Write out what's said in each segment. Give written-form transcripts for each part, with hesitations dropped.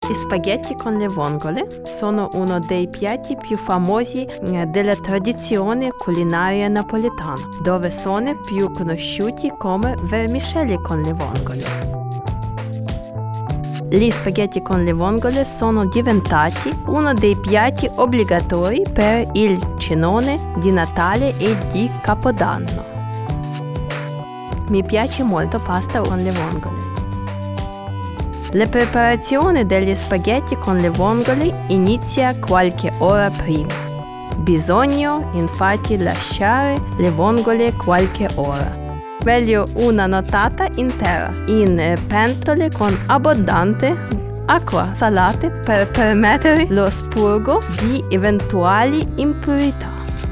Gli spaghetti con le vongole sono uno dei piatti più famosi della tradizione culinaria napoletana, dove sono più conosciuti come vermicelli con le vongole. Gli spaghetti con le vongole sono diventati uno dei piatti obbligatori per il cenone di Natale e di Capodanno. Mi piace molto pasta con le vongole. La preparazione degli spaghetti con le vongole inizia qualche ora prima. Bisogna infatti lasciare le vongole qualche ora. Meglio una nottata intera in pentole con abbondante acqua salata per permettere lo spurgo di eventuali impurità.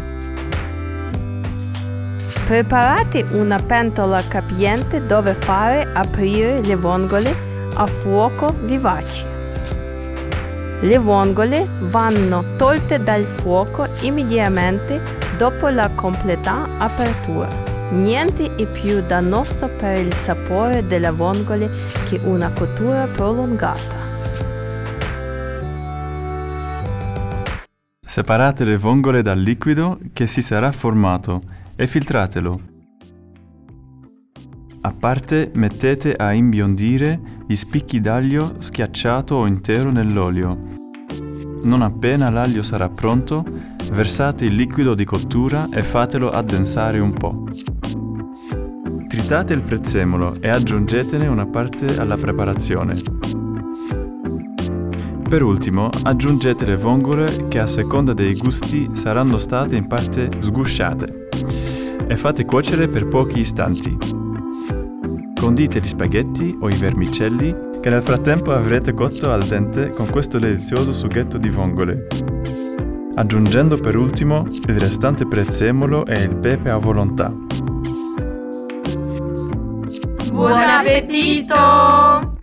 Preparate una pentola capiente dove fare aprire le vongole a fuoco vivace. Le vongole vanno tolte dal fuoco immediatamente dopo la completa apertura. Niente è più dannoso per il sapore delle vongole che una cottura prolungata. Separate le vongole dal liquido che si sarà formato e filtratelo. A parte mettete a imbiondire gli spicchi d'aglio schiacciato o intero nell'olio. Non appena l'aglio sarà pronto, versate il liquido di cottura e fatelo addensare un po'. Tritate il prezzemolo e aggiungetene una parte alla preparazione. Per ultimo, aggiungete le vongole che a seconda dei gusti saranno state in parte sgusciate e fate cuocere per pochi istanti. Condite gli spaghetti o i vermicelli che nel frattempo avrete cotto al dente con questo delizioso sughetto di vongole, aggiungendo per ultimo il restante prezzemolo e il pepe a volontà. Buon appetito!